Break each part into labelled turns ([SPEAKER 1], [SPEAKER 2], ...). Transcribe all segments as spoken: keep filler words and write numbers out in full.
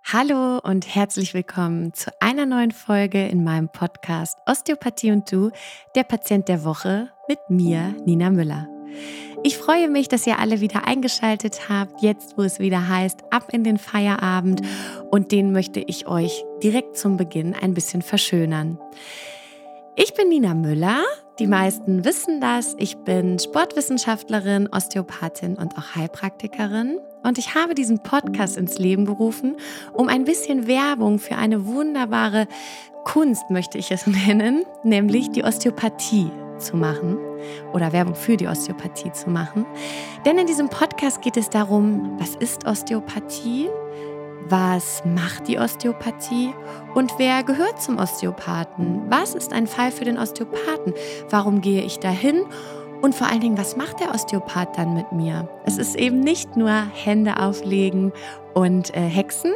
[SPEAKER 1] Hallo und herzlich willkommen zu einer neuen Folge in meinem Podcast Osteopathie und Du, der Patient der Woche mit mir, Nina Müller. Ich freue mich, dass ihr alle wieder eingeschaltet habt, jetzt wo es wieder heißt, ab in den Feierabend, und den möchte ich euch direkt zum Beginn ein bisschen verschönern. Ich bin Nina Müller, die meisten wissen das, ich bin Sportwissenschaftlerin, Osteopathin und auch Heilpraktikerin. Und ich habe diesen Podcast ins Leben gerufen, um ein bisschen Werbung für eine wunderbare Kunst, möchte ich es nennen, nämlich die Osteopathie zu machen oder Werbung für die Osteopathie zu machen. Denn in diesem Podcast geht es darum, was ist Osteopathie, was macht die Osteopathie und wer gehört zum Osteopathen? Was ist ein Fall für den Osteopathen? Warum gehe ich dahin? Und vor allen Dingen, was macht der Osteopath dann mit mir? Es ist eben nicht nur Hände auflegen und äh, Hexen,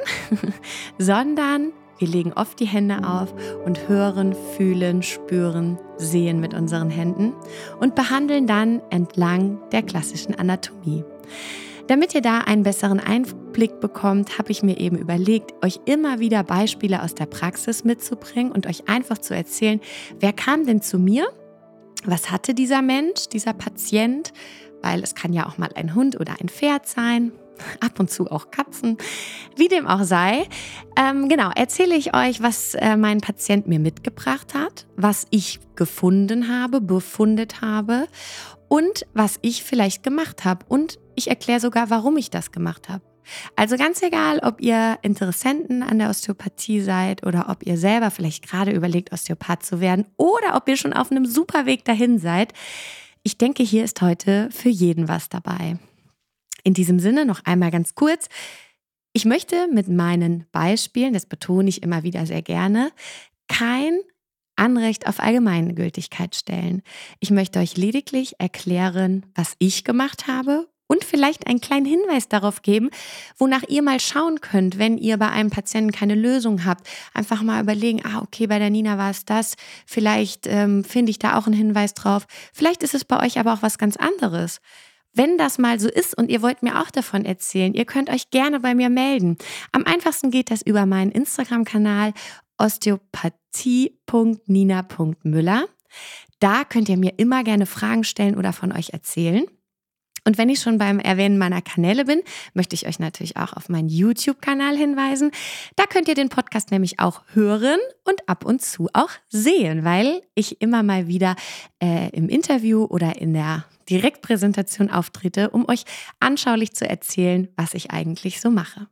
[SPEAKER 1] sondern wir legen oft die Hände auf und hören, fühlen, spüren, sehen mit unseren Händen und behandeln dann entlang der klassischen Anatomie. Damit ihr da einen besseren Einblick bekommt, habe ich mir eben überlegt, euch immer wieder Beispiele aus der Praxis mitzubringen und euch einfach zu erzählen, wer kam denn zu mir? Was hatte dieser Mensch, dieser Patient? Weil es kann ja auch mal ein Hund oder ein Pferd sein, ab und zu auch Katzen, wie dem auch sei. Ähm, genau, erzähle ich euch, was äh, mein Patient mir mitgebracht hat, was ich gefunden habe, befundet habe und was ich vielleicht gemacht habe. Und ich erkläre sogar, warum ich das gemacht habe. Also ganz egal, ob ihr Interessenten an der Osteopathie seid oder ob ihr selber vielleicht gerade überlegt, Osteopath zu werden oder ob ihr schon auf einem super Weg dahin seid. Ich denke, hier ist heute für jeden was dabei. In diesem Sinne noch einmal ganz kurz. Ich möchte mit meinen Beispielen, das betone ich immer wieder sehr gerne, kein Anrecht auf Allgemeingültigkeit stellen. Ich möchte euch lediglich erklären, was ich gemacht habe und vielleicht einen kleinen Hinweis darauf geben, wonach ihr mal schauen könnt, wenn ihr bei einem Patienten keine Lösung habt. Einfach mal überlegen, ah, okay, bei der Nina war es das. Vielleicht ähm, finde ich da auch einen Hinweis drauf. Vielleicht ist es bei euch aber auch was ganz anderes. Wenn das mal so ist und ihr wollt mir auch davon erzählen, ihr könnt euch gerne bei mir melden. Am einfachsten geht das über meinen Instagram-Kanal osteopathie punkt nina punkt müller. Da könnt ihr mir immer gerne Fragen stellen oder von euch erzählen. Und wenn ich schon beim Erwähnen meiner Kanäle bin, möchte ich euch natürlich auch auf meinen YouTube-Kanal hinweisen. Da könnt ihr den Podcast nämlich auch hören und ab und zu auch sehen, weil ich immer mal wieder äh, im Interview oder in der Direktpräsentation auftrete, um euch anschaulich zu erzählen, was ich eigentlich so mache.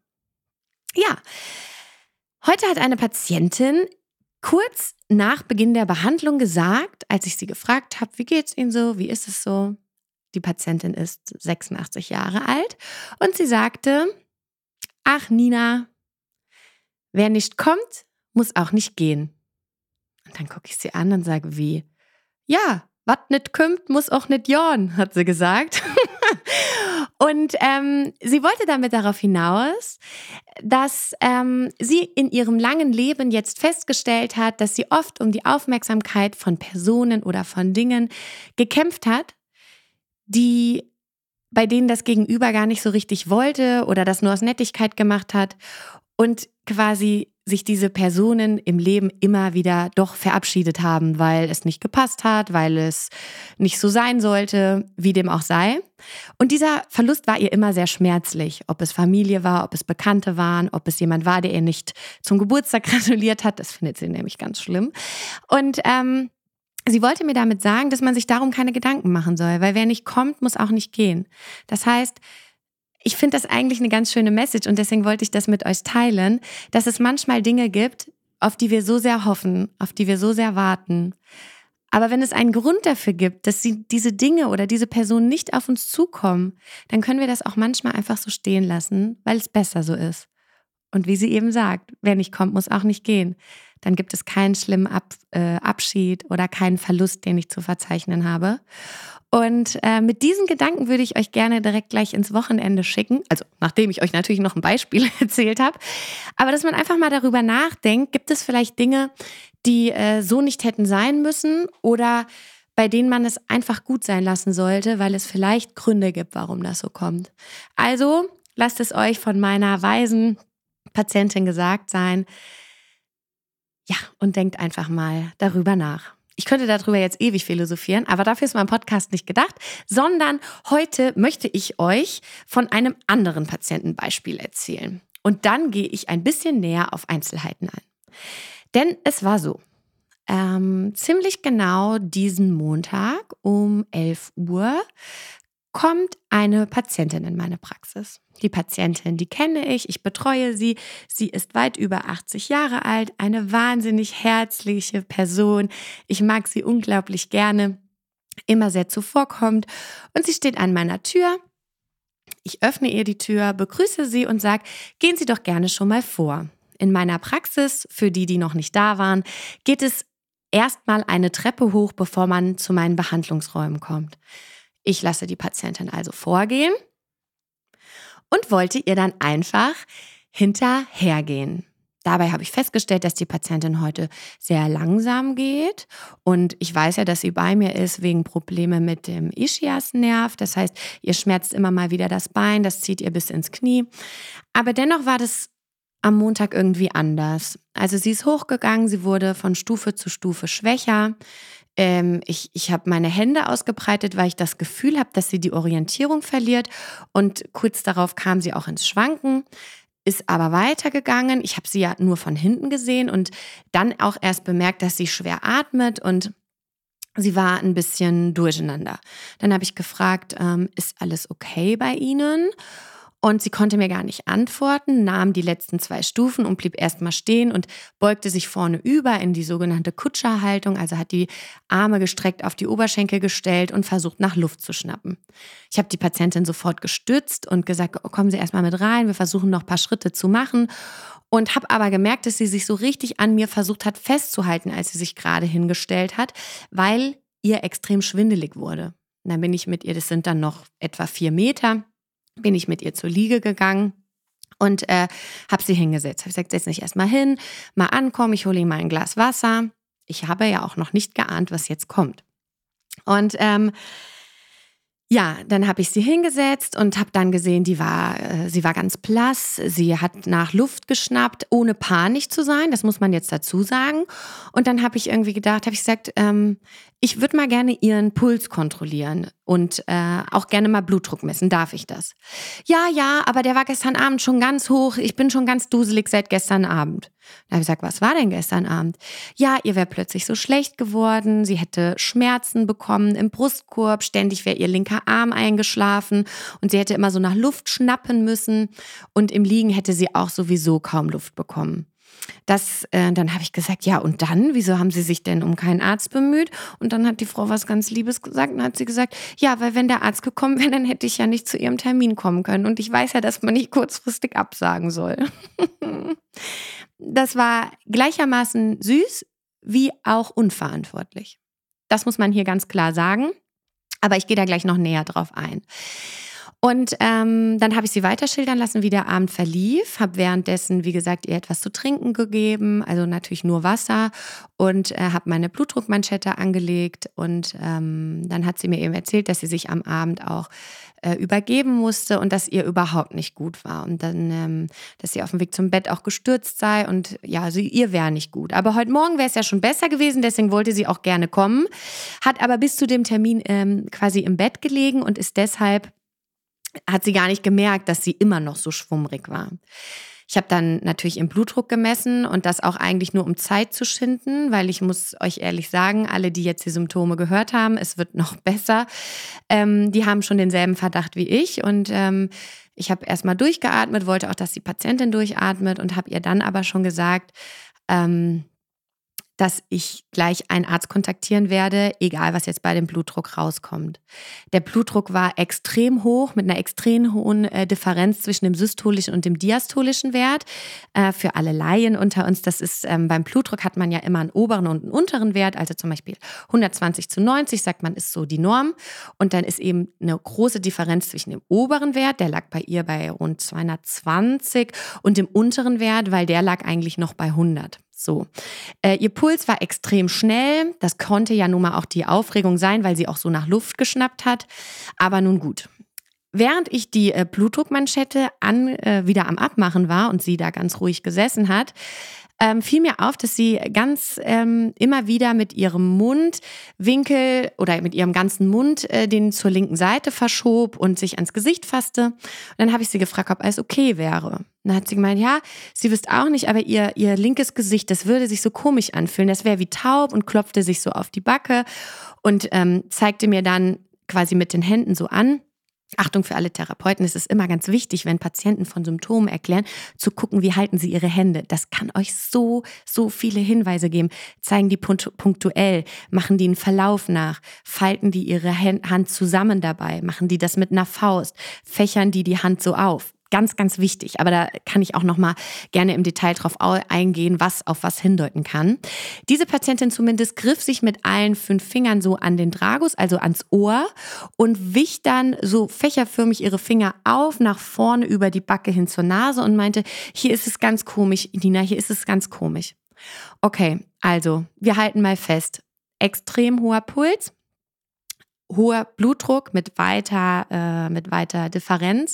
[SPEAKER 1] Ja, heute hat eine Patientin kurz nach Beginn der Behandlung gesagt, als ich sie gefragt habe, wie geht's Ihnen so, wie ist es so? Die Patientin ist sechsundachtzig Jahre alt und sie sagte, ach Nina, wer nicht kommt, muss auch nicht gehen. Und dann gucke ich sie an und sage, wie? Ja, wat nicht kommt, muss auch nicht jorn, hat sie gesagt. Und ähm, sie wollte damit darauf hinaus, dass ähm, sie in ihrem langen Leben jetzt festgestellt hat, dass sie oft um die Aufmerksamkeit von Personen oder von Dingen gekämpft hat, die, bei denen das Gegenüber gar nicht so richtig wollte oder das nur aus Nettigkeit gemacht hat und quasi sich diese Personen im Leben immer wieder doch verabschiedet haben, weil es nicht gepasst hat, weil es nicht so sein sollte, wie dem auch sei. Und dieser Verlust war ihr immer sehr schmerzlich, ob es Familie war, ob es Bekannte waren, ob es jemand war, der ihr nicht zum Geburtstag gratuliert hat. Das findet sie nämlich ganz schlimm. Und ähm, sie wollte mir damit sagen, dass man sich darum keine Gedanken machen soll, weil wer nicht kommt, muss auch nicht gehen. Das heißt, ich finde das eigentlich eine ganz schöne Message und deswegen wollte ich das mit euch teilen, dass es manchmal Dinge gibt, auf die wir so sehr hoffen, auf die wir so sehr warten. Aber wenn es einen Grund dafür gibt, dass sie, diese Dinge oder diese Personen nicht auf uns zukommen, dann können wir das auch manchmal einfach so stehen lassen, weil es besser so ist. Und wie sie eben sagt, wer nicht kommt, muss auch nicht gehen. Dann gibt es keinen schlimmen Ab, äh, Abschied oder keinen Verlust, den ich zu verzeichnen habe. Und äh, mit diesen Gedanken würde ich euch gerne direkt gleich ins Wochenende schicken. Also nachdem ich euch natürlich noch ein Beispiel erzählt habe. Aber dass man einfach mal darüber nachdenkt, gibt es vielleicht Dinge, die äh, so nicht hätten sein müssen oder bei denen man es einfach gut sein lassen sollte, weil es vielleicht Gründe gibt, warum das so kommt. Also lasst es euch von meiner weisen Patientin gesagt sein. Ja, und denkt einfach mal darüber nach. Ich könnte darüber jetzt ewig philosophieren, aber dafür ist mein Podcast nicht gedacht, sondern heute möchte ich euch von einem anderen Patientenbeispiel erzählen. Und dann gehe ich ein bisschen näher auf Einzelheiten ein. Denn es war so, ähm, ziemlich genau diesen Montag um elf Uhr kommt eine Patientin in meine Praxis. Die Patientin, die kenne ich, ich betreue sie. Sie ist weit über achtzig Jahre alt, eine wahnsinnig herzliche Person. Ich mag sie unglaublich gerne, immer sehr zuvorkommend. Und sie steht an meiner Tür. Ich öffne ihr die Tür, begrüße sie und sage, gehen Sie doch gerne schon mal vor. In meiner Praxis, für die, die noch nicht da waren, geht es erstmal eine Treppe hoch, bevor man zu meinen Behandlungsräumen kommt. Ich lasse die Patientin also vorgehen und wollte ihr dann einfach hinterhergehen. Dabei habe ich festgestellt, dass die Patientin heute sehr langsam geht und ich weiß ja, dass sie bei mir ist wegen Probleme mit dem Ischiasnerv. Das heißt, ihr schmerzt immer mal wieder das Bein, das zieht ihr bis ins Knie. Aber dennoch war das am Montag irgendwie anders. Also sie ist hochgegangen, sie wurde von Stufe zu Stufe schwächer. Ähm, ich ich habe meine Hände ausgebreitet, weil ich das Gefühl habe, dass sie die Orientierung verliert. Und kurz darauf kam sie auch ins Schwanken, ist aber weitergegangen. Ich habe sie ja nur von hinten gesehen und dann auch erst bemerkt, dass sie schwer atmet und sie war ein bisschen durcheinander. Dann habe ich gefragt, ähm, ist alles okay bei Ihnen? Und sie konnte mir gar nicht antworten, nahm die letzten zwei Stufen und blieb erstmal stehen und beugte sich vorne über in die sogenannte Kutscherhaltung, also hat die Arme gestreckt auf die Oberschenkel gestellt und versucht nach Luft zu schnappen. Ich habe die Patientin sofort gestützt und gesagt, oh, kommen Sie erstmal mit rein, wir versuchen noch ein paar Schritte zu machen. Und habe aber gemerkt, dass sie sich so richtig an mir versucht hat festzuhalten, als sie sich gerade hingestellt hat, weil ihr extrem schwindelig wurde. Und dann bin ich mit ihr, das sind dann noch etwa vier Meter, bin ich mit ihr zur Liege gegangen und äh, habe sie hingesetzt. Habe gesagt, setz dich erstmal hin, mal ankommen, ich hole ihm mal ein Glas Wasser. Ich habe ja auch noch nicht geahnt, was jetzt kommt. Und ähm, ja, dann habe ich sie hingesetzt und habe dann gesehen, die war, äh, sie war ganz blass. Sie hat nach Luft geschnappt, ohne panisch zu sein. Das muss man jetzt dazu sagen. Und dann habe ich irgendwie gedacht, habe ich gesagt, ähm, ich würde mal gerne ihren Puls kontrollieren und äh, auch gerne mal Blutdruck messen. Darf ich das? Ja, ja, aber der war gestern Abend schon ganz hoch. Ich bin schon ganz duselig seit gestern Abend. Da habe ich gesagt, was war denn gestern Abend? Ja, ihr wäre plötzlich so schlecht geworden. Sie hätte Schmerzen bekommen im Brustkorb. Ständig wäre ihr linker Arm eingeschlafen und sie hätte immer so nach Luft schnappen müssen. Und im Liegen hätte sie auch sowieso kaum Luft bekommen. Das, äh, dann habe ich gesagt, ja und dann, wieso haben Sie sich denn um keinen Arzt bemüht? Und dann hat die Frau was ganz Liebes gesagt und hat sie gesagt, ja, weil wenn der Arzt gekommen wäre, dann hätte ich ja nicht zu ihrem Termin kommen können. Und ich weiß ja, dass man nicht kurzfristig absagen soll. Das war gleichermaßen süß wie auch unverantwortlich. Das muss man hier ganz klar sagen, aber ich gehe da gleich noch näher drauf ein. Und ähm, dann habe ich sie weiterschildern lassen, wie der Abend verlief, habe währenddessen, wie gesagt, ihr etwas zu trinken gegeben, also natürlich nur Wasser und äh, habe meine Blutdruckmanschette angelegt und ähm, dann hat sie mir eben erzählt, dass sie sich am Abend auch äh, übergeben musste und dass ihr überhaupt nicht gut war und dann, ähm, dass sie auf dem Weg zum Bett auch gestürzt sei und ja, also ihr wäre nicht gut. Aber heute Morgen wäre es ja schon besser gewesen, deswegen wollte sie auch gerne kommen, hat aber bis zu dem Termin ähm, quasi im Bett gelegen und ist deshalb hat sie gar nicht gemerkt, dass sie immer noch so schwummrig war. Ich habe dann natürlich ihren Blutdruck gemessen und das auch eigentlich nur um Zeit zu schinden, weil ich muss euch ehrlich sagen, alle, die jetzt die Symptome gehört haben, es wird noch besser, ähm, die haben schon denselben Verdacht wie ich und ähm, ich habe erstmal durchgeatmet, wollte auch, dass die Patientin durchatmet und habe ihr dann aber schon gesagt, ähm, dass ich gleich einen Arzt kontaktieren werde, egal was jetzt bei dem Blutdruck rauskommt. Der Blutdruck war extrem hoch, mit einer extrem hohen äh, Differenz zwischen dem systolischen und dem diastolischen Wert. Äh, für alle Laien unter uns, das ist, ähm, beim Blutdruck hat man ja immer einen oberen und einen unteren Wert, also zum Beispiel hundertzwanzig zu neunzig, sagt man, ist so die Norm. Und dann ist eben eine große Differenz zwischen dem oberen Wert, der lag bei ihr bei rund zweihundertzwanzig, und dem unteren Wert, weil der lag eigentlich noch bei hundert. So, äh, ihr Puls war extrem schnell, das konnte ja nun mal auch die Aufregung sein, weil sie auch so nach Luft geschnappt hat, aber nun gut. während ich die äh, Blutdruckmanschette an, äh, wieder am Abmachen war und sie da ganz ruhig gesessen hat, ähm, fiel mir auf, dass sie ganz ähm, immer wieder mit ihrem Mundwinkel oder mit ihrem ganzen Mund äh, den zur linken Seite verschob und sich ans Gesicht fasste. Und dann habe ich sie gefragt, ob alles okay wäre. Dann hat sie gemeint, ja, sie wüsste auch nicht, aber ihr, ihr linkes Gesicht, das würde sich so komisch anfühlen. Das wäre wie taub und klopfte sich so auf die Backe und ähm, zeigte mir dann quasi mit den Händen so an. Achtung für alle Therapeuten, es ist immer ganz wichtig, wenn Patienten von Symptomen erklären, zu gucken, wie halten sie ihre Hände. Das kann euch so, so viele Hinweise geben. Zeigen die punktuell, machen die einen Verlauf nach, falten die ihre Hand zusammen dabei, machen die das mit einer Faust, fächern die die Hand so auf. Ganz, ganz wichtig, aber da kann ich auch noch mal gerne im Detail drauf eingehen, was auf was hindeuten kann. Diese Patientin zumindest griff sich mit allen fünf Fingern so an den Tragus, also ans Ohr und wich dann so fächerförmig ihre Finger auf, nach vorne über die Backe hin zur Nase und meinte, hier ist es ganz komisch, Nina, hier ist es ganz komisch. Okay, also wir halten mal fest, extrem hoher Puls, hoher Blutdruck mit weiter, äh, mit weiter Differenz,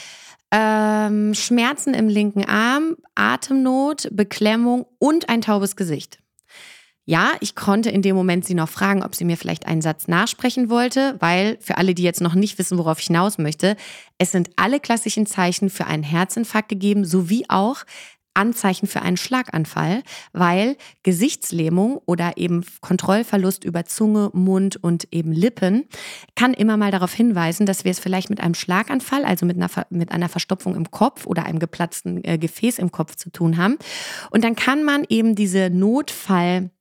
[SPEAKER 1] Ähm, Schmerzen im linken Arm, Atemnot, Beklemmung und ein taubes Gesicht. Ja, ich konnte in dem Moment sie noch fragen, ob sie mir vielleicht einen Satz nachsprechen wollte, weil für alle, die jetzt noch nicht wissen, worauf ich hinaus möchte, es sind alle klassischen Zeichen für einen Herzinfarkt gegeben, sowie auch Anzeichen für einen Schlaganfall, weil Gesichtslähmung oder eben Kontrollverlust über Zunge, Mund und eben Lippen kann immer mal darauf hinweisen, dass wir es vielleicht mit einem Schlaganfall, also mit einer, mit einer Verstopfung im Kopf oder einem geplatzten äh, Gefäß im Kopf zu tun haben. Und dann kann man eben diese Notfallzeichen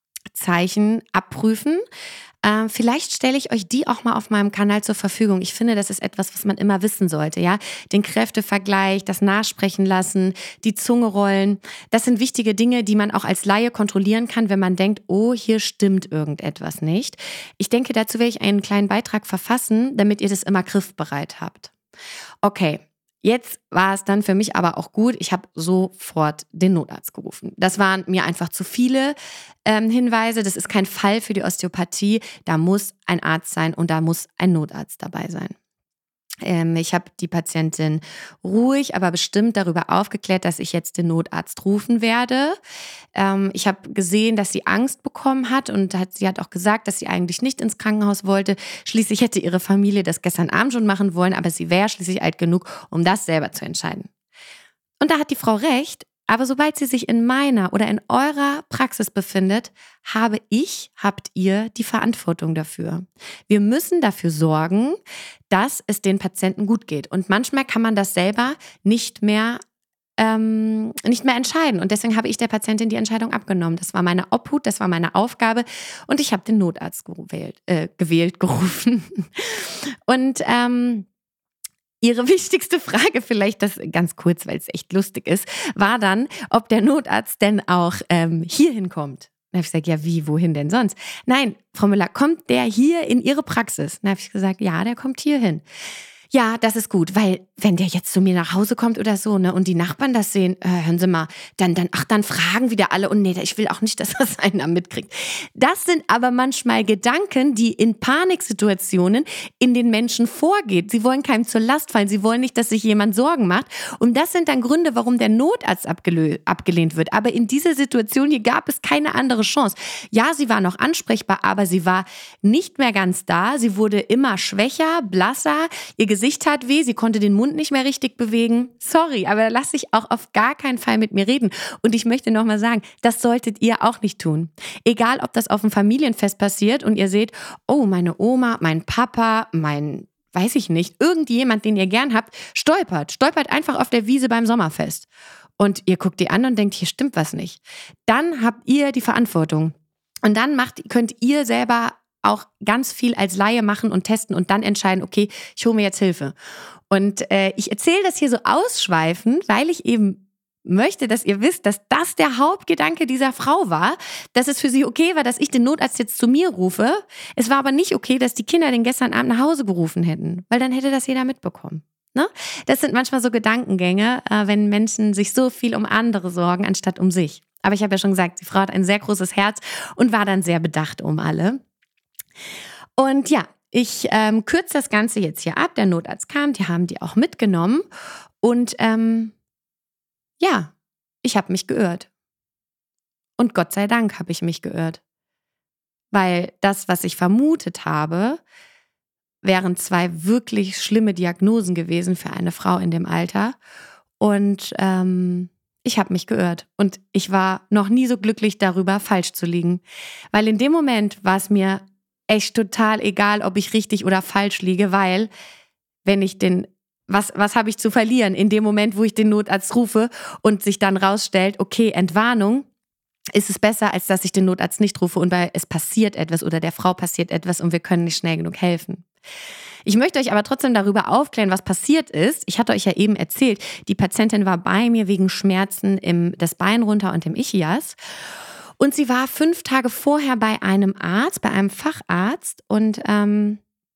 [SPEAKER 1] abprüfen. Ähm, vielleicht stelle ich euch die auch mal auf meinem Kanal zur Verfügung. Ich finde, das ist etwas, was man immer wissen sollte, ja. Den Kräftevergleich, das Nachsprechen lassen, die Zunge rollen. Das sind wichtige Dinge, die man auch als Laie kontrollieren kann, wenn man denkt, oh, hier stimmt irgendetwas nicht. Ich denke, dazu werde ich einen kleinen Beitrag verfassen, damit ihr das immer griffbereit habt. Okay. Jetzt war es dann für mich aber auch gut, ich habe sofort den Notarzt gerufen. Das waren mir einfach zu viele ähm, Hinweise, das ist kein Fall für die Osteopathie, da muss ein Arzt sein und da muss ein Notarzt dabei sein. Ähm, ich habe die Patientin ruhig, aber bestimmt darüber aufgeklärt, dass ich jetzt den Notarzt rufen werde. Ähm, ich habe gesehen, dass sie Angst bekommen hat und hat, sie hat auch gesagt, dass sie eigentlich nicht ins Krankenhaus wollte. Schließlich hätte ihre Familie das gestern Abend schon machen wollen, aber sie wäre schließlich alt genug, um das selber zu entscheiden. Und da hat die Frau recht. Aber sobald sie sich in meiner oder in eurer Praxis befindet, habe ich, habt ihr die Verantwortung dafür. Wir müssen dafür sorgen, dass es den Patienten gut geht. Und manchmal kann man das selber nicht mehr, ähm, nicht mehr entscheiden. Und deswegen habe ich der Patientin die Entscheidung abgenommen. Das war meine Obhut, das war meine Aufgabe. Und ich habe den Notarzt gewählt, äh, gewählt gerufen. Und ähm, Ihre wichtigste Frage, vielleicht das ganz kurz, weil es echt lustig ist, war dann, ob der Notarzt denn auch ähm, hierhin kommt. Dann habe ich gesagt, ja wie, wohin denn sonst? Nein, Frau Müller, kommt der hier in Ihre Praxis? Dann habe ich gesagt, ja, der kommt hierhin. Ja, das ist gut, weil wenn der jetzt zu mir nach Hause kommt oder so, ne, und die Nachbarn das sehen, äh, hören Sie mal, dann, dann, ach, dann fragen wieder alle und nee, ich will auch nicht, dass das einer mitkriegt. Das sind aber manchmal Gedanken, die in Paniksituationen in den Menschen vorgeht. Sie wollen keinem zur Last fallen, sie wollen nicht, dass sich jemand Sorgen macht. Und das sind dann Gründe, warum der Notarzt abgelö- abgelehnt wird. Aber in dieser Situation hier gab es keine andere Chance. Ja, sie war noch ansprechbar, aber sie war nicht mehr ganz da. Sie wurde immer schwächer, blasser, ihr Gesicht tat weh, sie konnte den Mund nicht mehr richtig bewegen. Sorry, aber da lass dich auch auf gar keinen Fall mit mir reden. Und ich möchte nochmal sagen, das solltet ihr auch nicht tun. Egal, ob das auf einem Familienfest passiert und ihr seht, oh, meine Oma, mein Papa, mein, weiß ich nicht, irgendjemand, den ihr gern habt, stolpert. Stolpert einfach auf der Wiese beim Sommerfest. Und ihr guckt die an und denkt, hier stimmt was nicht. Dann habt ihr die Verantwortung. Und dann macht, könnt ihr selber auch ganz viel als Laie machen und testen und dann entscheiden, okay, ich hole mir jetzt Hilfe. Und äh, ich erzähle das hier so ausschweifend, weil ich eben möchte, dass ihr wisst, dass das der Hauptgedanke dieser Frau war, dass es für sie okay war, dass ich den Notarzt jetzt zu mir rufe. Es war aber nicht okay, dass die Kinder den gestern Abend nach Hause gerufen hätten, weil dann hätte das jeder mitbekommen. Ne? Das sind manchmal so Gedankengänge, äh, wenn Menschen sich so viel um andere sorgen, anstatt um sich. Aber ich habe ja schon gesagt, die Frau hat ein sehr großes Herz und war dann sehr bedacht um alle. Und ja, ich ähm, kürze das Ganze jetzt hier ab. Der Notarzt kam, die haben die auch mitgenommen. Und ähm, ja, ich habe mich geirrt. Und Gott sei Dank habe ich mich geirrt. Weil das, was ich vermutet habe, wären zwei wirklich schlimme Diagnosen gewesen für eine Frau in dem Alter. Und ähm, ich habe mich geirrt. Und ich war noch nie so glücklich darüber, falsch zu liegen. Weil in dem Moment war es mir echt total egal, ob ich richtig oder falsch liege, weil wenn ich den, was, was habe ich zu verlieren in dem Moment, wo ich den Notarzt rufe und sich dann rausstellt, okay, Entwarnung, ist es besser, als dass ich den Notarzt nicht rufe und weil es passiert etwas oder der Frau passiert etwas und wir können nicht schnell genug helfen. Ich möchte euch aber trotzdem darüber aufklären, was passiert ist. Ich hatte euch ja eben erzählt, die Patientin war bei mir wegen Schmerzen im das Bein runter und im Ischias. Und sie war fünf Tage vorher bei einem Arzt, bei einem Facharzt und ähm,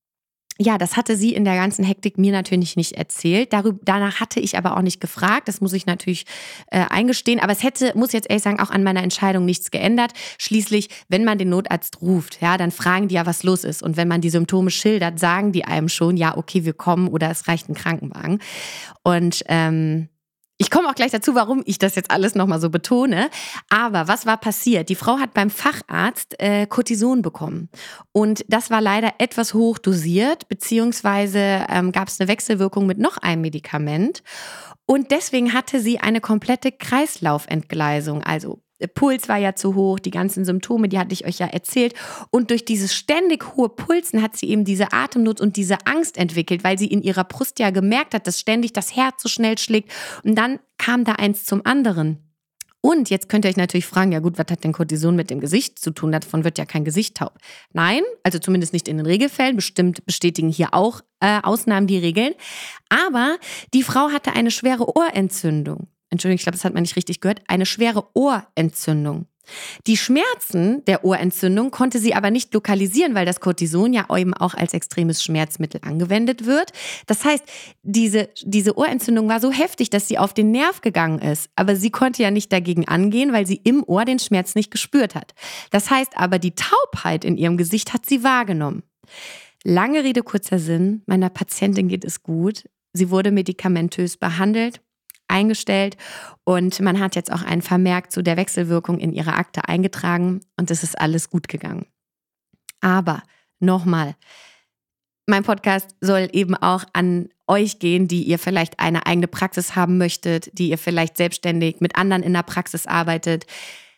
[SPEAKER 1] ja, das hatte sie in der ganzen Hektik mir natürlich nicht erzählt. Darüber, danach hatte ich aber auch nicht gefragt. Das muss ich natürlich äh, eingestehen. Aber es hätte, muss ich jetzt ehrlich sagen, auch an meiner Entscheidung nichts geändert. Schließlich, wenn man den Notarzt ruft, ja, dann fragen die ja, was los ist. Und wenn man die Symptome schildert, sagen die einem schon, ja, okay, wir kommen oder es reicht ein Krankenwagen. Und ähm, ich komme auch gleich dazu, warum ich das jetzt alles nochmal so betone. Aber was war passiert? Die Frau hat beim Facharzt äh, Cortison bekommen. Und das war leider etwas hoch dosiert, beziehungsweise ähm, gab es eine Wechselwirkung mit noch einem Medikament. Und deswegen hatte sie eine komplette Kreislaufentgleisung, also der Puls war ja zu hoch, die ganzen Symptome, die hatte ich euch ja erzählt. Und durch dieses ständig hohe Pulsen hat sie eben diese Atemnot und diese Angst entwickelt, weil sie in ihrer Brust ja gemerkt hat, dass ständig das Herz so schnell schlägt. Und dann kam da eins zum anderen. Und jetzt könnt ihr euch natürlich fragen, ja gut, was hat denn Cortison mit dem Gesicht zu tun? Davon wird ja kein Gesicht taub. Nein, also zumindest nicht in den Regelfällen. Bestimmt bestätigen hier auch äh, Ausnahmen die Regeln. Aber die Frau hatte eine schwere Ohrentzündung. Entschuldigung, ich glaube, das hat man nicht richtig gehört, eine schwere Ohrentzündung. Die Schmerzen der Ohrentzündung konnte sie aber nicht lokalisieren, weil das Cortison ja eben auch als extremes Schmerzmittel angewendet wird. Das heißt, diese, diese Ohrentzündung war so heftig, dass sie auf den Nerv gegangen ist. Aber sie konnte ja nicht dagegen angehen, weil sie im Ohr den Schmerz nicht gespürt hat. Das heißt aber, die Taubheit in ihrem Gesicht hat sie wahrgenommen. Lange Rede, kurzer Sinn, meiner Patientin geht es gut. Sie wurde medikamentös behandelt, eingestellt und man hat jetzt auch einen Vermerk zu der Wechselwirkung in ihre Akte eingetragen und es ist alles gut gegangen. Aber nochmal, mein Podcast soll eben auch an euch gehen, die ihr vielleicht eine eigene Praxis haben möchtet, die ihr vielleicht selbstständig mit anderen in der Praxis arbeitet.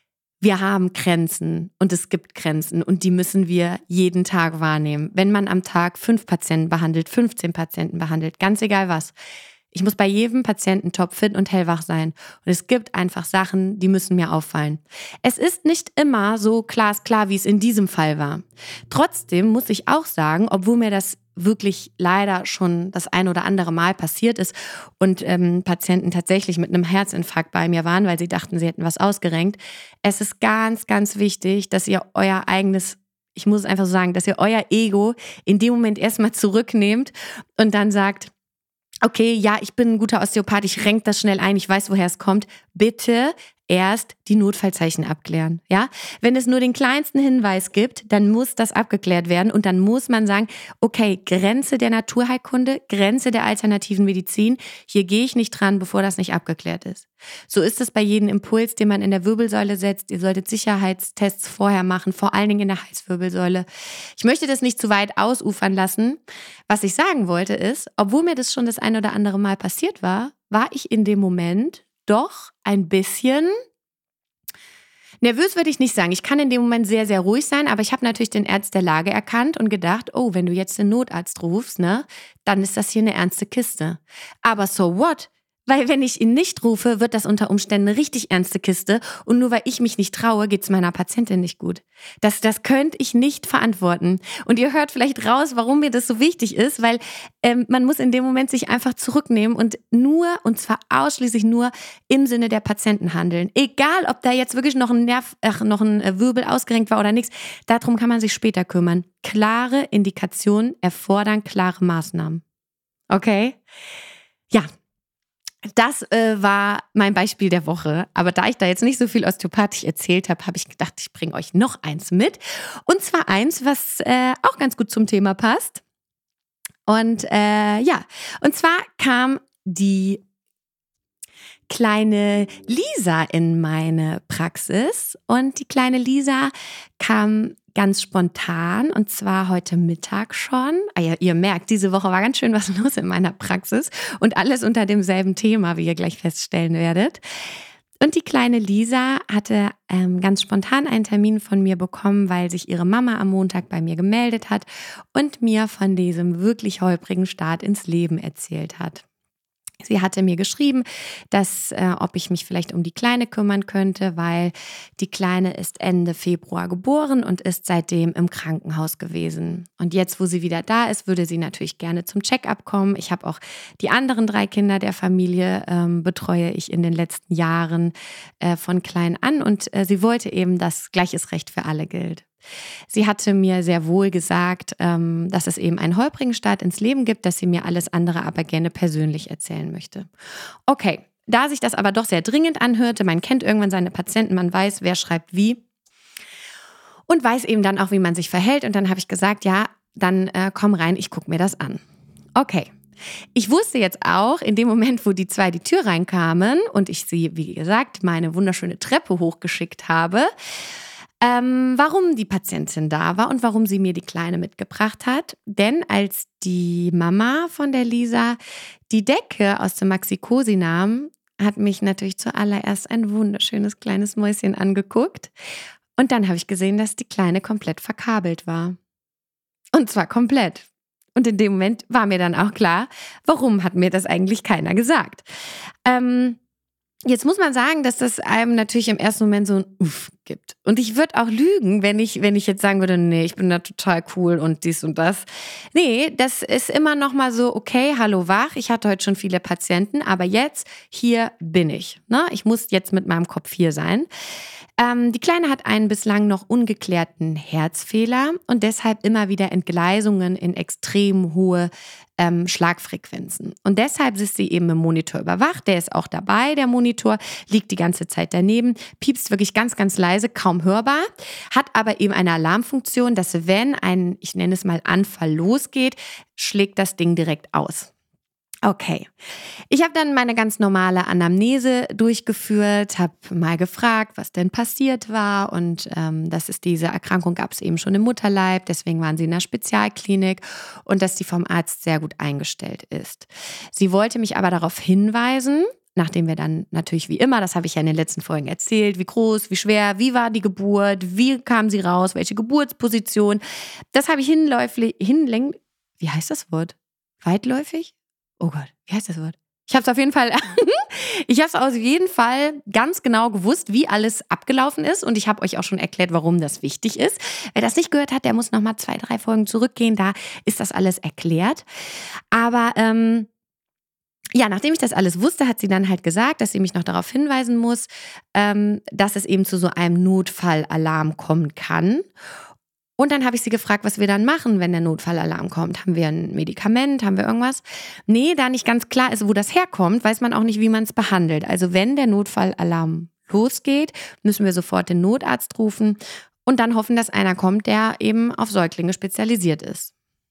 [SPEAKER 1] Wir haben Grenzen und es gibt Grenzen und die müssen wir jeden Tag wahrnehmen. Wenn man am Tag fünf Patienten behandelt, fünfzehn Patienten behandelt, ganz egal was, ich muss bei jedem Patienten topfit und hellwach sein. Und es gibt einfach Sachen, die müssen mir auffallen. Es ist nicht immer so glasklar, wie es in diesem Fall war. Trotzdem muss ich auch sagen, obwohl mir das wirklich leider schon das ein oder andere Mal passiert ist und ähm, Patienten tatsächlich mit einem Herzinfarkt bei mir waren, weil sie dachten, sie hätten was ausgerenkt. Es ist ganz, ganz wichtig, dass ihr euer eigenes, ich muss es einfach so sagen, dass ihr euer Ego in dem Moment erstmal zurücknehmt und dann sagt, okay, ja, ich bin ein guter Osteopath, ich renk das schnell ein, ich weiß, woher es kommt. Bitte erst die Notfallzeichen abklären, ja? Wenn es nur den kleinsten Hinweis gibt, dann muss das abgeklärt werden und dann muss man sagen, okay, Grenze der Naturheilkunde, Grenze der alternativen Medizin, hier gehe ich nicht dran, bevor das nicht abgeklärt ist. So ist es bei jedem Impuls, den man in der Wirbelsäule setzt. Ihr solltet Sicherheitstests vorher machen, vor allen Dingen in der Halswirbelsäule. Ich möchte das nicht zu weit ausufern lassen. Was ich sagen wollte ist, obwohl mir das schon das ein oder andere Mal passiert war, war ich in dem Moment doch ein bisschen nervös, würde ich nicht sagen. Ich kann in dem Moment sehr, sehr ruhig sein, aber ich habe natürlich den Ernst der Lage erkannt und gedacht, oh, wenn du jetzt den Notarzt rufst, ne, dann ist das hier eine ernste Kiste. Aber so what? Weil wenn ich ihn nicht rufe, wird das unter Umständen eine richtig ernste Kiste und nur weil ich mich nicht traue, geht's meiner Patientin nicht gut. Das, das könnte ich nicht verantworten. Und ihr hört vielleicht raus, warum mir das so wichtig ist, weil ähm, man muss in dem Moment sich einfach zurücknehmen und nur, und zwar ausschließlich nur im Sinne der Patienten handeln. Egal, ob da jetzt wirklich noch ein Nerv, ach, noch ein Wirbel ausgerenkt war oder nichts, darum kann man sich später kümmern. Klare Indikationen erfordern klare Maßnahmen. Okay? Ja. Das äh, war mein Beispiel der Woche. Aber da ich da jetzt nicht so viel osteopathisch erzählt habe, habe ich gedacht, ich bringe euch noch eins mit. Und zwar eins, was äh, auch ganz gut zum Thema passt. Und äh, ja, und zwar kam die kleine Lisa in meine Praxis. Und die kleine Lisa kam ganz spontan, und zwar heute Mittag schon. Ah ja, ihr merkt, diese Woche war ganz schön was los in meiner Praxis und alles unter demselben Thema, wie ihr gleich feststellen werdet. Und die kleine Lisa hatte ähm, ganz spontan einen Termin von mir bekommen, weil sich ihre Mama am Montag bei mir gemeldet hat und mir von diesem wirklich holprigen Start ins Leben erzählt hat. Sie hatte mir geschrieben, dass äh, ob ich mich vielleicht um die Kleine kümmern könnte, weil die Kleine ist Ende Februar geboren und ist seitdem im Krankenhaus gewesen. Und jetzt, wo sie wieder da ist, würde sie natürlich gerne zum Check-up kommen. Ich habe auch die anderen drei Kinder der Familie, ähm, betreue ich in den letzten Jahren äh, von klein an, und äh, sie wollte eben, dass gleiches Recht für alle gilt. Sie hatte mir sehr wohl gesagt, ähm, dass es eben einen holprigen Start ins Leben gibt, dass sie mir alles andere aber gerne persönlich erzählen möchte. Okay, da sich das aber doch sehr dringend anhörte, man kennt irgendwann seine Patienten, man weiß, wer schreibt wie und weiß eben dann auch, wie man sich verhält. Und dann habe ich gesagt, ja, dann äh, komm rein, ich gucke mir das an. Okay. Ich wusste jetzt auch, in dem Moment, wo die zwei die Tür reinkamen und ich sie, wie gesagt, meine wunderschöne Treppe hochgeschickt habe, Ähm, warum die Patientin da war und warum sie mir die Kleine mitgebracht hat. Denn als die Mama von der Lisa die Decke aus dem Maxi-Cosi nahm, hat mich natürlich zuallererst ein wunderschönes kleines Mäuschen angeguckt. Und dann habe ich gesehen, dass die Kleine komplett verkabelt war. Und zwar komplett. Und in dem Moment war mir dann auch klar, warum hat mir das eigentlich keiner gesagt. Ähm... Jetzt muss man sagen, dass das einem natürlich im ersten Moment so ein Uff gibt. Und ich würde auch lügen, wenn ich, wenn ich jetzt sagen würde, nee, ich bin da total cool und dies und das. Nee, das ist immer noch mal so, okay, hallo wach, ich hatte heute schon viele Patienten, aber jetzt, hier bin ich. Ne? Ich muss jetzt mit meinem Kopf hier sein. Ähm, die Kleine hat einen bislang noch ungeklärten Herzfehler und deshalb immer wieder Entgleisungen in extrem hohe ähm, Schlagfrequenzen. Und deshalb ist sie eben im Monitor überwacht. Der ist auch dabei, der Monitor, liegt die ganze Zeit daneben, piepst wirklich ganz, ganz leise, kaum hörbar, hat aber eben eine Alarmfunktion, dass wenn ein, ich nenne es mal, Anfall losgeht, schlägt das Ding direkt aus. Okay, ich habe dann meine ganz normale Anamnese durchgeführt, habe mal gefragt, was denn passiert war, und ähm, dass es diese Erkrankung gab es eben schon im Mutterleib, deswegen waren sie in einer Spezialklinik und dass sie vom Arzt sehr gut eingestellt ist. Sie wollte mich aber darauf hinweisen, nachdem wir dann natürlich wie immer, das habe ich ja in den letzten Folgen erzählt, wie groß, wie schwer, wie war die Geburt, wie kam sie raus, welche Geburtsposition, das habe ich hinläufig, hinlänglich, wie heißt das Wort? Weitläufig? Oh Gott, wie heißt das Wort? Ich habe es auf jeden Fall, ich habe es auf jeden Fall ganz genau gewusst, wie alles abgelaufen ist, und ich habe euch auch schon erklärt, warum das wichtig ist. Wer das nicht gehört hat, der muss nochmal zwei, drei Folgen zurückgehen, da ist das alles erklärt. Aber ähm, ja, nachdem ich das alles wusste, hat sie dann halt gesagt, dass sie mich noch darauf hinweisen muss, ähm, dass es eben zu so einem Notfallalarm kommen kann. Und dann habe ich sie gefragt, was wir dann machen, wenn der Notfallalarm kommt. Haben wir ein Medikament? Haben wir irgendwas? Nee, da nicht ganz klar ist, wo das herkommt, weiß man auch nicht, wie man es behandelt. Also wenn der Notfallalarm losgeht, müssen wir sofort den Notarzt rufen und dann hoffen, dass einer kommt, der eben auf Säuglinge spezialisiert ist.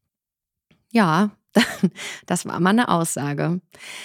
[SPEAKER 1] Ja, das war mal eine Aussage.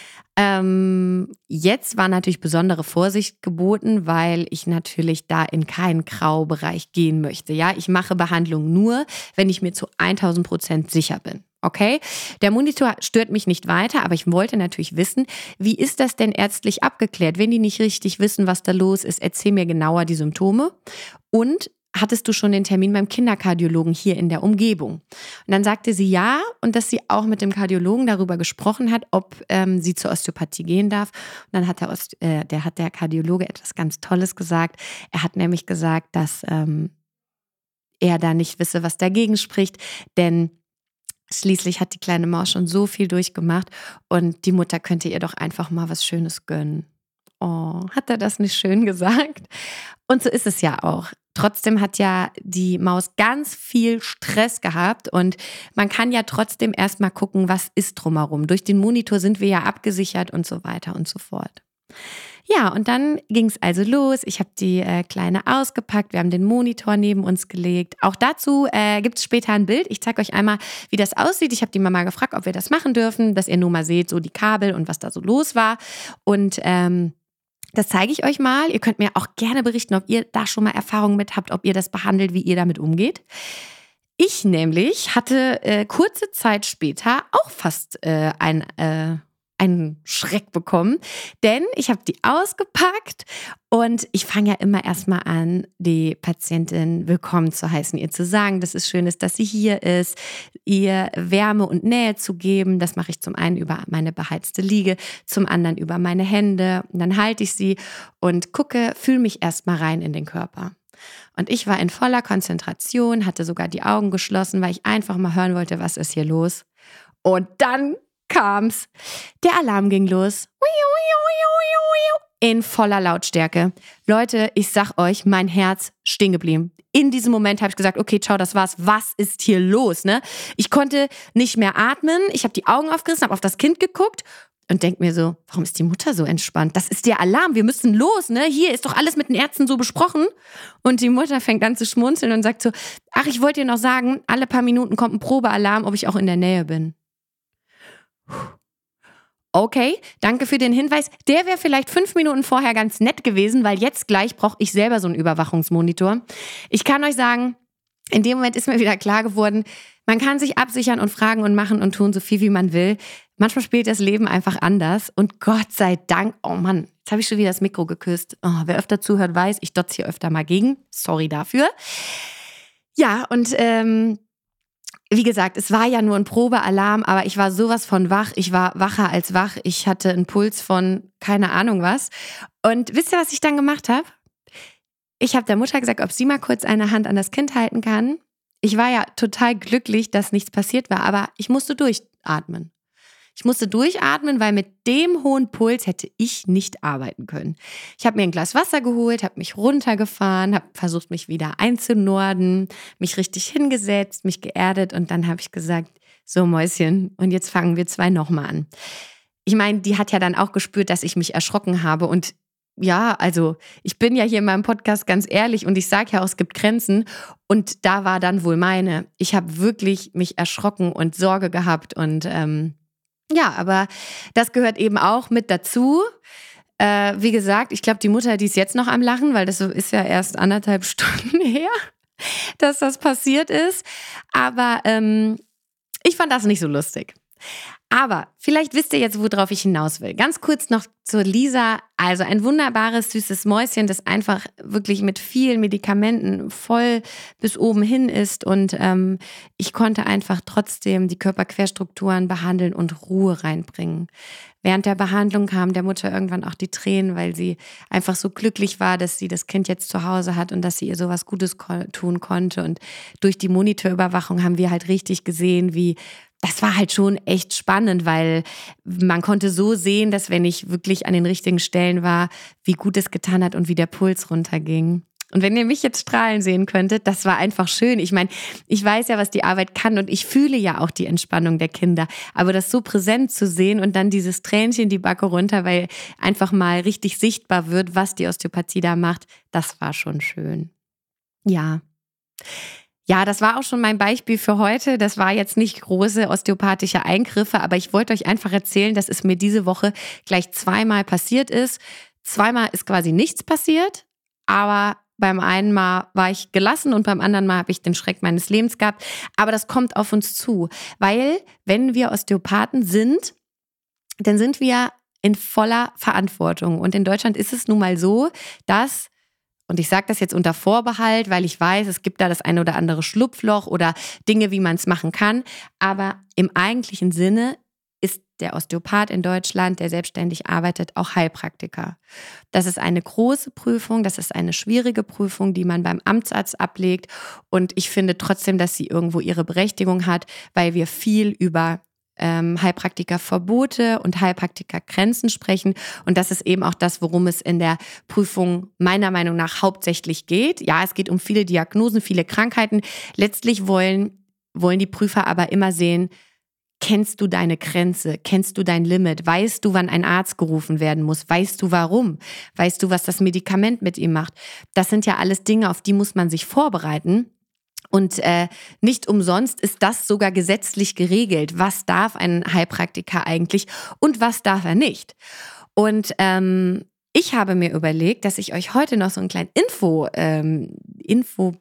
[SPEAKER 1] Ähm, jetzt war natürlich besondere Vorsicht geboten, weil ich natürlich da in keinen Graubereich gehen möchte. Ja, ich mache Behandlung nur, wenn ich mir zu tausend Prozent sicher bin. Okay, der Monitor stört mich nicht weiter, aber ich wollte natürlich wissen, wie ist das denn ärztlich abgeklärt? Wenn die nicht richtig wissen, was da los ist, erzähl mir genauer die Symptome. Und hattest du schon den Termin beim Kinderkardiologen hier in der Umgebung? Und dann sagte sie ja, und dass sie auch mit dem Kardiologen darüber gesprochen hat, ob ähm, sie zur Osteopathie gehen darf. Und dann hat der, Oste- äh, der, hat der Kardiologe etwas ganz Tolles gesagt. Er hat nämlich gesagt, dass ähm, er da nicht wisse, was dagegen spricht, denn schließlich hat die kleine Maus schon so viel durchgemacht und die Mutter könnte ihr doch einfach mal was Schönes gönnen. Oh, hat er das nicht schön gesagt? Und so ist es ja auch. Trotzdem hat ja die Maus ganz viel Stress gehabt und man kann ja trotzdem erstmal gucken, was ist drumherum. Durch den Monitor sind wir ja abgesichert und so weiter und so fort. Ja, und dann ging es also los. Ich habe die äh, Kleine ausgepackt. Wir haben den Monitor neben uns gelegt. Auch dazu äh, gibt es später ein Bild. Ich zeige euch einmal, wie das aussieht. Ich habe die Mama gefragt, ob wir das machen dürfen, dass ihr nur mal seht, so die Kabel und was da so los war. Und ähm, das zeige ich euch mal. Ihr könnt mir auch gerne berichten, ob ihr da schon mal Erfahrungen mit habt, ob ihr das behandelt, wie ihr damit umgeht. Ich nämlich hatte äh, kurze Zeit später auch fast äh, ein... Äh, einen Schreck bekommen, denn ich habe die ausgepackt und ich fange ja immer erstmal an, die Patientin willkommen zu heißen, ihr zu sagen, dass es schön ist, dass sie hier ist, ihr Wärme und Nähe zu geben. Das mache ich zum einen über meine beheizte Liege, zum anderen über meine Hände. Und dann halte ich sie und gucke, fühle mich erstmal rein in den Körper. Und ich war in voller Konzentration, hatte sogar die Augen geschlossen, weil ich einfach mal hören wollte, was ist hier los. Und dann kam's. Der Alarm ging los. In voller Lautstärke. Leute, ich sag euch, mein Herz stehen geblieben. In diesem Moment habe ich gesagt, okay, ciao, das war's. Was ist hier los? Ne? Ich konnte nicht mehr atmen. Ich habe die Augen aufgerissen, habe auf das Kind geguckt und denke mir so, warum ist die Mutter so entspannt? Das ist der Alarm, wir müssen los. Ne? Hier ist doch alles mit den Ärzten so besprochen. Und die Mutter fängt an zu schmunzeln und sagt so, ach, ich wollte dir noch sagen, alle paar Minuten kommt ein Probealarm, ob ich auch in der Nähe bin. Okay, danke für den Hinweis. Der wäre vielleicht fünf Minuten vorher ganz nett gewesen, weil jetzt gleich brauche ich selber so einen Überwachungsmonitor. Ich kann euch sagen, in dem Moment ist mir wieder klar geworden, man kann sich absichern und fragen und machen und tun so viel, wie man will. Manchmal spielt das Leben einfach anders und Gott sei Dank, oh Mann, jetzt habe ich schon wieder das Mikro geküsst. Oh, wer öfter zuhört, weiß, ich dotze hier öfter mal gegen. Sorry dafür. Ja, und ähm, wie gesagt, es war ja nur ein Probealarm, aber ich war sowas von wach. Ich war wacher als wach. Ich hatte einen Puls von keine Ahnung was. Und wisst ihr, was ich dann gemacht habe? Ich habe der Mutter gesagt, ob sie mal kurz eine Hand an das Kind halten kann. Ich war ja total glücklich, dass nichts passiert war, aber ich musste durchatmen. Ich musste durchatmen, weil mit dem hohen Puls hätte ich nicht arbeiten können. Ich habe mir ein Glas Wasser geholt, habe mich runtergefahren, habe versucht, mich wieder einzunorden, mich richtig hingesetzt, mich geerdet und dann habe ich gesagt, so Mäuschen, und jetzt fangen wir zwei nochmal an. Ich meine, die hat ja dann auch gespürt, dass ich mich erschrocken habe und ja, also ich bin ja hier in meinem Podcast ganz ehrlich und ich sage ja auch, es gibt Grenzen und da war dann wohl meine. Ich habe wirklich mich erschrocken und Sorge gehabt und ähm, ja, aber das gehört eben auch mit dazu. Äh, wie gesagt, ich glaube, die Mutter, die ist jetzt noch am Lachen, weil das ist ja erst anderthalb Stunden her, dass das passiert ist. Aber ähm, ich fand das nicht so lustig. Aber vielleicht wisst ihr jetzt, worauf ich hinaus will. Ganz kurz noch zur Lisa. Also ein wunderbares, süßes Mäuschen, das einfach wirklich mit vielen Medikamenten voll bis oben hin ist. Und ähm, ich konnte einfach trotzdem die Körperquerstrukturen behandeln und Ruhe reinbringen. Während der Behandlung kamen der Mutter irgendwann auch die Tränen, weil sie einfach so glücklich war, dass sie das Kind jetzt zu Hause hat und dass sie ihr sowas Gutes ko- tun konnte. Und durch die Monitorüberwachung haben wir halt richtig gesehen, wie das war halt schon echt spannend, weil man konnte so sehen, dass wenn ich wirklich an den richtigen Stellen war, wie gut es getan hat und wie der Puls runterging. Und wenn ihr mich jetzt strahlen sehen könntet, das war einfach schön. Ich meine, ich weiß ja, was die Arbeit kann und ich fühle ja auch die Entspannung der Kinder. Aber das so präsent zu sehen und dann dieses Tränchen die Backe runter, weil einfach mal richtig sichtbar wird, was die Osteopathie da macht, das war schon schön. Ja. Ja, das war auch schon mein Beispiel für heute. Das war jetzt nicht große osteopathische Eingriffe, aber ich wollte euch einfach erzählen, dass es mir diese Woche gleich zweimal passiert ist. Zweimal ist quasi nichts passiert, aber beim einen Mal war ich gelassen und beim anderen Mal habe ich den Schreck meines Lebens gehabt. Aber das kommt auf uns zu, weil wenn wir Osteopathen sind, dann sind wir in voller Verantwortung. Und in Deutschland ist es nun mal so, dass und ich sage das jetzt unter Vorbehalt, weil ich weiß, es gibt da das eine oder andere Schlupfloch oder Dinge, wie man es machen kann. Aber im eigentlichen Sinne ist der Osteopath in Deutschland, der selbstständig arbeitet, auch Heilpraktiker. Das ist eine große Prüfung, das ist eine schwierige Prüfung, die man beim Amtsarzt ablegt. Und ich finde trotzdem, dass sie irgendwo ihre Berechtigung hat, weil wir viel über ähm, Heilpraktikerverbote und Heilpraktikergrenzen sprechen. Und das ist eben auch das, worum es in der Prüfung meiner Meinung nach hauptsächlich geht. Ja, es geht um viele Diagnosen, viele Krankheiten. Letztlich wollen, wollen die Prüfer aber immer sehen, kennst du deine Grenze? Kennst du dein Limit? Weißt du, wann ein Arzt gerufen werden muss? Weißt du, warum? Weißt du, was das Medikament mit ihm macht? Das sind ja alles Dinge, auf die muss man sich vorbereiten. Und äh, nicht umsonst ist das sogar gesetzlich geregelt. Was darf ein Heilpraktiker eigentlich und was darf er nicht? Und ähm, ich habe mir überlegt, dass ich euch heute noch so einen kleinen Info, ähm, Info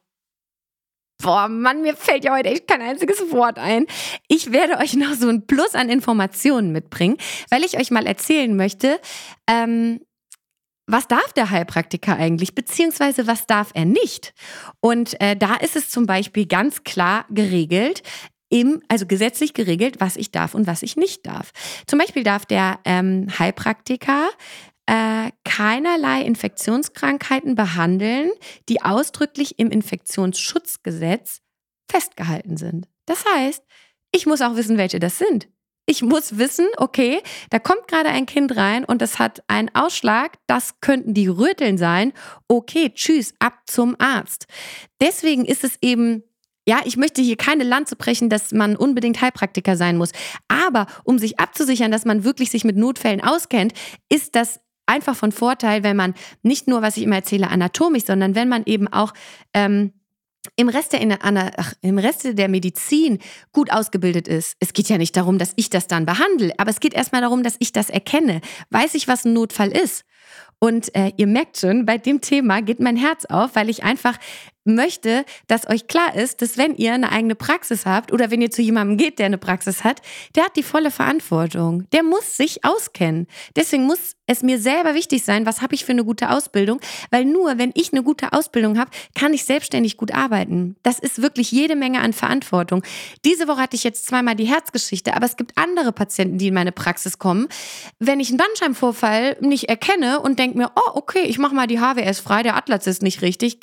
[SPEAKER 1] Boah, Mann, mir fällt ja heute echt kein einziges Wort ein. Ich werde euch noch so ein Plus an Informationen mitbringen, weil ich euch mal erzählen möchte, ähm, was darf der Heilpraktiker eigentlich, beziehungsweise was darf er nicht? Und äh, da ist es zum Beispiel ganz klar geregelt, im, also gesetzlich geregelt, was ich darf und was ich nicht darf. Zum Beispiel darf der ähm, Heilpraktiker Äh, keinerlei Infektionskrankheiten behandeln, die ausdrücklich im Infektionsschutzgesetz festgehalten sind. Das heißt, ich muss auch wissen, welche das sind. Ich muss wissen, okay, da kommt gerade ein Kind rein und es hat einen Ausschlag, das könnten die Röteln sein. Okay, tschüss, ab zum Arzt. Deswegen ist es eben Ja, ich möchte hier keine Lanze brechen, dass man unbedingt Heilpraktiker sein muss. Aber um sich abzusichern, dass man wirklich sich mit Notfällen auskennt, ist das einfach von Vorteil, wenn man nicht nur, was ich immer erzähle, anatomisch, sondern wenn man eben auch ähm, im Rest der, ach, im Rest der Medizin gut ausgebildet ist. Es geht ja nicht darum, dass ich das dann behandle, aber es geht erstmal darum, dass ich das erkenne. Weiß ich, was ein Notfall ist? Und äh, ihr merkt schon, bei dem Thema geht mein Herz auf, weil ich einfach möchte, dass euch klar ist, dass wenn ihr eine eigene Praxis habt oder wenn ihr zu jemandem geht, der eine Praxis hat, der hat die volle Verantwortung. Der muss sich auskennen. Deswegen muss es mir selber wichtig sein, was habe ich für eine gute Ausbildung, weil nur wenn ich eine gute Ausbildung habe, kann ich selbstständig gut arbeiten. Das ist wirklich jede Menge an Verantwortung. Diese Woche hatte ich jetzt zweimal die Herzgeschichte, aber es gibt andere Patienten, die in meine Praxis kommen. Wenn ich einen Bandscheibenvorfall nicht erkenne und denke mir, oh okay, ich mache mal die H W S frei, der Atlas ist nicht richtig,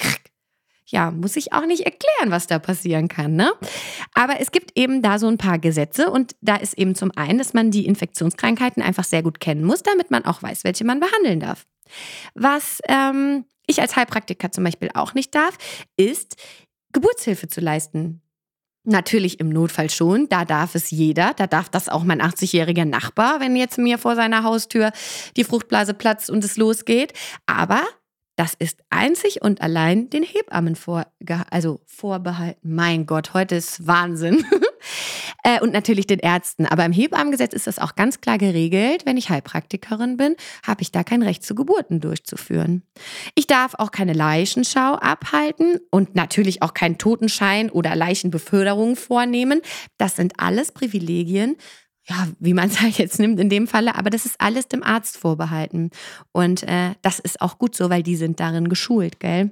[SPEAKER 1] ja, muss ich auch nicht erklären, was da passieren kann, ne? Aber es gibt eben da so ein paar Gesetze und da ist eben zum einen, dass man die Infektionskrankheiten einfach sehr gut kennen muss, damit man auch weiß, welche man behandeln darf. Was ähm, ich als Heilpraktiker zum Beispiel auch nicht darf, ist Geburtshilfe zu leisten. Natürlich im Notfall schon, da darf es jeder, da darf das auch mein achtzigjähriger Nachbar, wenn jetzt mir vor seiner Haustür die Fruchtblase platzt und es losgeht, aber das ist einzig und allein den Hebammen vor, also vorbehalten. Mein Gott, heute ist Wahnsinn. äh, und natürlich den Ärzten. Aber im Hebammengesetz ist das auch ganz klar geregelt. Wenn ich Heilpraktikerin bin, habe ich da kein Recht zu Geburten durchzuführen. Ich darf auch keine Leichenschau abhalten und natürlich auch keinen Totenschein oder Leichenbeförderung vornehmen. Das sind alles Privilegien, ja, wie man es halt jetzt nimmt in dem Falle, aber das ist alles dem Arzt vorbehalten. Und äh, das ist auch gut so, weil die sind darin geschult, gell?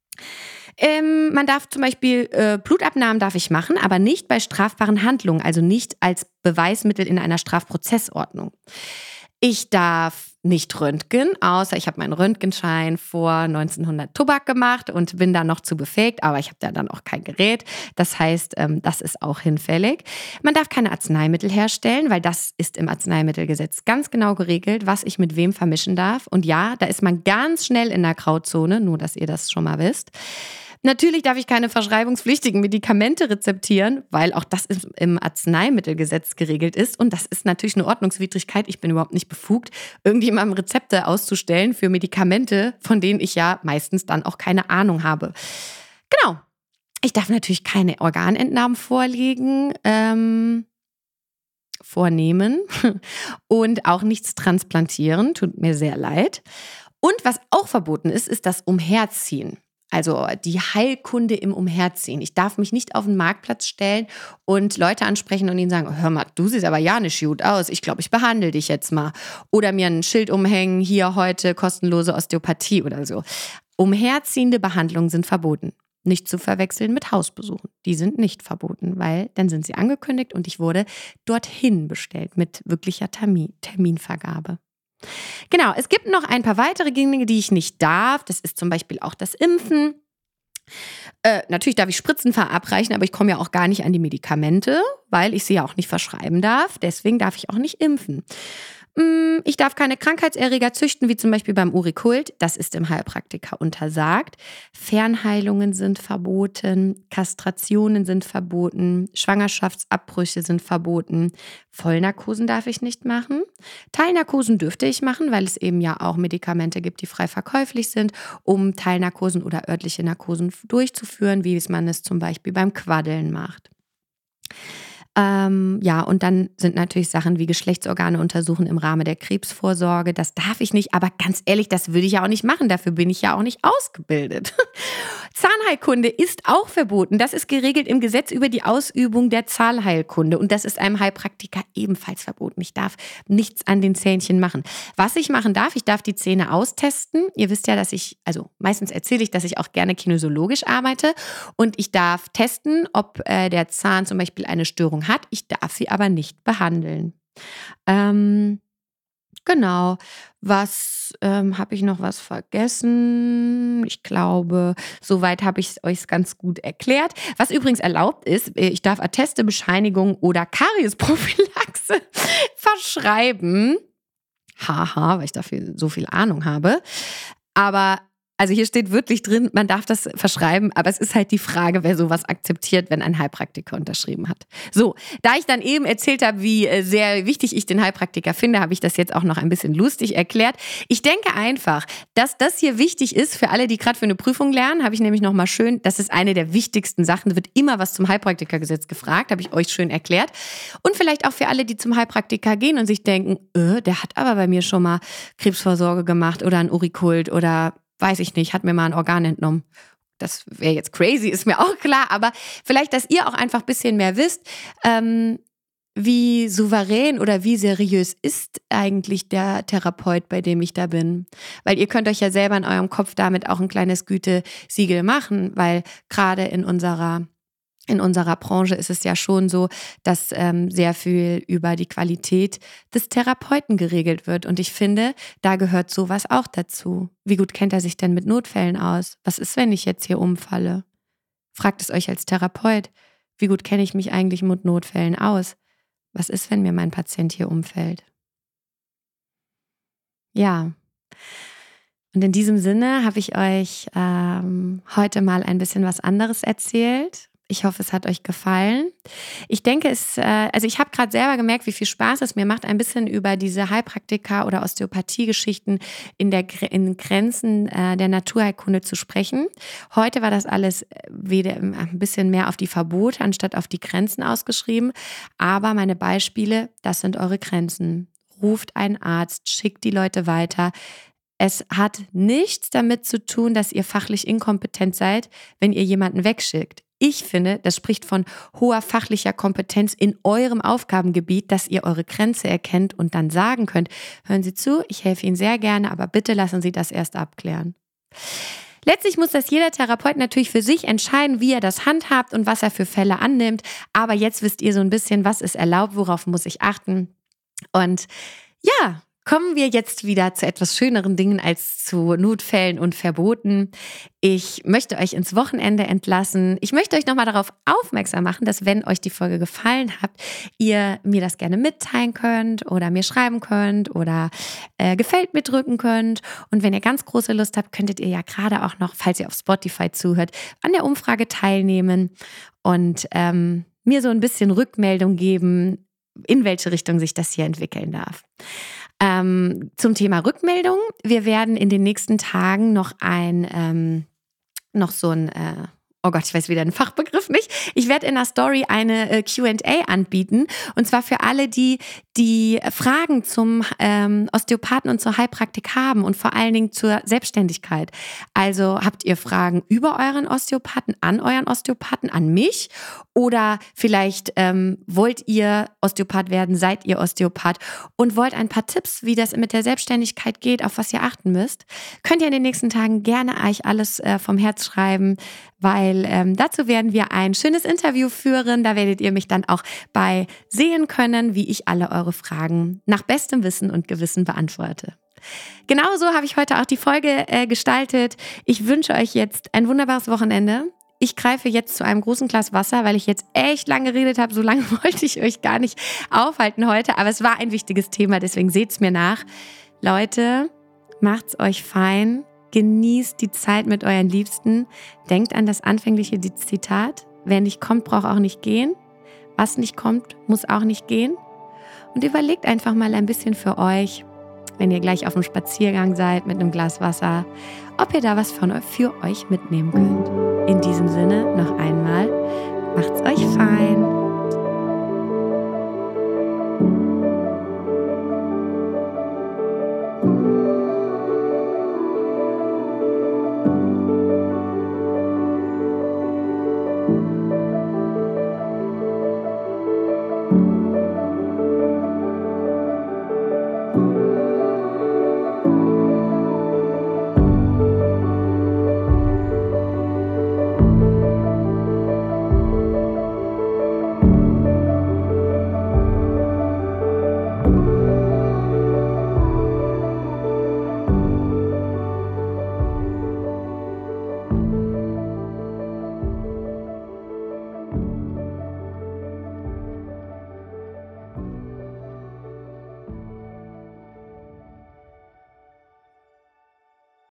[SPEAKER 1] Ähm, man darf zum Beispiel, äh, Blutabnahmen darf ich machen, aber nicht bei strafbaren Handlungen, also nicht als Beweismittel in einer Strafprozessordnung. Ich darf nicht röntgen, außer ich habe meinen Röntgenschein vor neunzehnhundert Tobak gemacht und bin da noch zu befähigt, aber ich habe da dann auch kein Gerät. Das heißt, das ist auch hinfällig. Man darf keine Arzneimittel herstellen, weil das ist im Arzneimittelgesetz ganz genau geregelt, was ich mit wem vermischen darf. Und ja, da ist man ganz schnell in der Grauzone, nur dass ihr das schon mal wisst. Natürlich darf ich keine verschreibungspflichtigen Medikamente rezeptieren, weil auch das im Arzneimittelgesetz geregelt ist. Und das ist natürlich eine Ordnungswidrigkeit. Ich bin überhaupt nicht befugt, irgendjemandem Rezepte auszustellen für Medikamente, von denen ich ja meistens dann auch keine Ahnung habe. Genau. Ich darf natürlich keine Organentnahmen vorlegen, ähm, vornehmen und auch nichts transplantieren. Tut mir sehr leid. Und was auch verboten ist, ist das Umherziehen. Also die Heilkunde im Umherziehen. Ich darf mich nicht auf den Marktplatz stellen und Leute ansprechen und ihnen sagen, hör mal, du siehst aber ja nicht gut aus. Ich glaube, ich behandle dich jetzt mal. Oder mir ein Schild umhängen, hier heute kostenlose Osteopathie oder so. Umherziehende Behandlungen sind verboten. Nicht zu verwechseln mit Hausbesuchen. Die sind nicht verboten, weil dann sind sie angekündigt und ich wurde dorthin bestellt mit wirklicher Termin, Terminvergabe. Genau, es gibt noch ein paar weitere Dinge, die ich nicht darf. Das ist zum Beispiel auch das Impfen. Äh, natürlich darf ich Spritzen verabreichen, aber ich komme ja auch gar nicht an die Medikamente, weil ich sie ja auch nicht verschreiben darf. Deswegen darf ich auch nicht impfen. Mm, Ich darf keine Krankheitserreger züchten, wie zum Beispiel beim Urikult. Das ist im Heilpraktiker untersagt. Fernheilungen sind verboten, Kastrationen sind verboten, Schwangerschaftsabbrüche sind verboten, Vollnarkosen darf ich nicht machen. Teilnarkosen dürfte ich machen, weil es eben ja auch Medikamente gibt, die frei verkäuflich sind, um Teilnarkosen oder örtliche Narkosen durchzuführen, wie es man es zum Beispiel beim Quaddeln macht. Ähm, ja, und dann sind natürlich Sachen wie Geschlechtsorgane untersuchen im Rahmen der Krebsvorsorge. Das darf ich nicht, aber ganz ehrlich, das würde ich ja auch nicht machen. Dafür bin ich ja auch nicht ausgebildet. Zahnheilkunde ist auch verboten. Das ist geregelt im Gesetz über die Ausübung der Zahnheilkunde. Und das ist einem Heilpraktiker ebenfalls verboten. Ich darf nichts an den Zähnchen machen. Was ich machen darf, ich darf die Zähne austesten. Ihr wisst ja, dass ich, also meistens erzähle ich, dass ich auch gerne kinesiologisch arbeite. Und ich darf testen, ob äh, der Zahn zum Beispiel eine Störung hat. Ich darf sie aber nicht behandeln. Ähm, genau. Was ähm, habe ich noch was vergessen? Ich glaube, soweit habe ich es euch ganz gut erklärt. Was übrigens erlaubt ist, ich darf Atteste, Bescheinigung oder Kariesprophylaxe verschreiben. Haha, weil ich dafür so viel Ahnung habe. Aber also hier steht wirklich drin, man darf das verschreiben, aber es ist halt die Frage, wer sowas akzeptiert, wenn ein Heilpraktiker unterschrieben hat. So, da ich dann eben erzählt habe, wie sehr wichtig ich den Heilpraktiker finde, habe ich das jetzt auch noch ein bisschen lustig erklärt. Ich denke einfach, dass das hier wichtig ist für alle, die gerade für eine Prüfung lernen, habe ich nämlich nochmal schön, das ist eine der wichtigsten Sachen, da wird immer was zum Heilpraktikergesetz gefragt, habe ich euch schön erklärt. Und vielleicht auch für alle, die zum Heilpraktiker gehen und sich denken, äh, der hat aber bei mir schon mal Krebsvorsorge gemacht oder ein Urikult oder weiß ich nicht, hat mir mal ein Organ entnommen. Das wäre jetzt crazy, ist mir auch klar, aber vielleicht, dass ihr auch einfach ein bisschen mehr wisst, ähm, wie souverän oder wie seriös ist eigentlich der Therapeut, bei dem ich da bin. Weil ihr könnt euch ja selber in eurem Kopf damit auch ein kleines Gütesiegel machen, weil gerade in unserer In unserer Branche ist es ja schon so, dass ähm, sehr viel über die Qualität des Therapeuten geregelt wird. Und ich finde, da gehört sowas auch dazu. Wie gut kennt er sich denn mit Notfällen aus? Was ist, wenn ich jetzt hier umfalle? Fragt es euch als Therapeut. Wie gut kenne ich mich eigentlich mit Notfällen aus? Was ist, wenn mir mein Patient hier umfällt? Ja. Und in diesem Sinne habe ich euch ähm, heute mal ein bisschen was anderes erzählt. Ich hoffe, es hat euch gefallen. Ich denke, es, äh, also ich habe gerade selber gemerkt, wie viel Spaß es mir macht, ein bisschen über diese Heilpraktika oder Osteopathie-Geschichten in der in Grenzen äh, der Naturheilkunde zu sprechen. Heute war das alles wieder ein bisschen mehr auf die Verbote anstatt auf die Grenzen ausgeschrieben. Aber meine Beispiele, das sind eure Grenzen. Ruft einen Arzt, schickt die Leute weiter. Es hat nichts damit zu tun, dass ihr fachlich inkompetent seid, wenn ihr jemanden wegschickt. Ich finde, das spricht von hoher fachlicher Kompetenz in eurem Aufgabengebiet, dass ihr eure Grenze erkennt und dann sagen könnt, hören Sie zu, ich helfe Ihnen sehr gerne, aber bitte lassen Sie das erst abklären. Letztlich muss das jeder Therapeut natürlich für sich entscheiden, wie er das handhabt und was er für Fälle annimmt. Aber jetzt wisst ihr so ein bisschen, was ist erlaubt, worauf muss ich achten. Und ja, kommen wir jetzt wieder zu etwas schöneren Dingen als zu Notfällen und Verboten. Ich möchte euch ins Wochenende entlassen. Ich möchte euch nochmal darauf aufmerksam machen, dass wenn euch die Folge gefallen hat, ihr mir das gerne mitteilen könnt oder mir schreiben könnt oder äh, gefällt mir drücken könnt. Und wenn ihr ganz große Lust habt, könntet ihr ja gerade auch noch, falls ihr auf Spotify zuhört, an der Umfrage teilnehmen und ähm, mir so ein bisschen Rückmeldung geben, in welche Richtung sich das hier entwickeln darf. Ähm, zum Thema Rückmeldung. Wir werden in den nächsten Tagen noch ein, ähm, noch so ein, äh, oh Gott, ich weiß wieder den Fachbegriff nicht. Ich werde in der Story eine äh, Q and A anbieten. Und zwar für alle, die die Fragen zum ähm, Osteopathen und zur Heilpraktik haben und vor allen Dingen zur Selbstständigkeit. Also habt ihr Fragen über euren Osteopathen, an euren Osteopathen, an mich? Oder vielleicht ähm, wollt ihr Osteopath werden, seid ihr Osteopath und wollt ein paar Tipps, wie das mit der Selbstständigkeit geht, auf was ihr achten müsst, könnt ihr in den nächsten Tagen gerne euch alles äh, vom Herz schreiben, weil ähm, dazu werden wir ein schönes Interview führen. Da werdet ihr mich dann auch bei sehen können, wie ich alle eure Fragen nach bestem Wissen und Gewissen beantworte. Genauso habe ich heute auch die Folge äh, gestaltet. Ich wünsche euch jetzt ein wunderbares Wochenende. Ich greife jetzt zu einem großen Glas Wasser, weil ich jetzt echt lange geredet habe. So lange wollte ich euch gar nicht aufhalten heute. Aber es war ein wichtiges Thema, deswegen seht's mir nach. Leute, macht's euch fein. Genießt die Zeit mit euren Liebsten. Denkt an das anfängliche Zitat. Wer nicht kommt, braucht auch nicht gehen. Was nicht kommt, muss auch nicht gehen. Und überlegt einfach mal ein bisschen für euch, wenn ihr gleich auf dem Spaziergang seid mit einem Glas Wasser, ob ihr da was von, für euch mitnehmen könnt. In diesem Sinne noch einmal, macht's euch fein.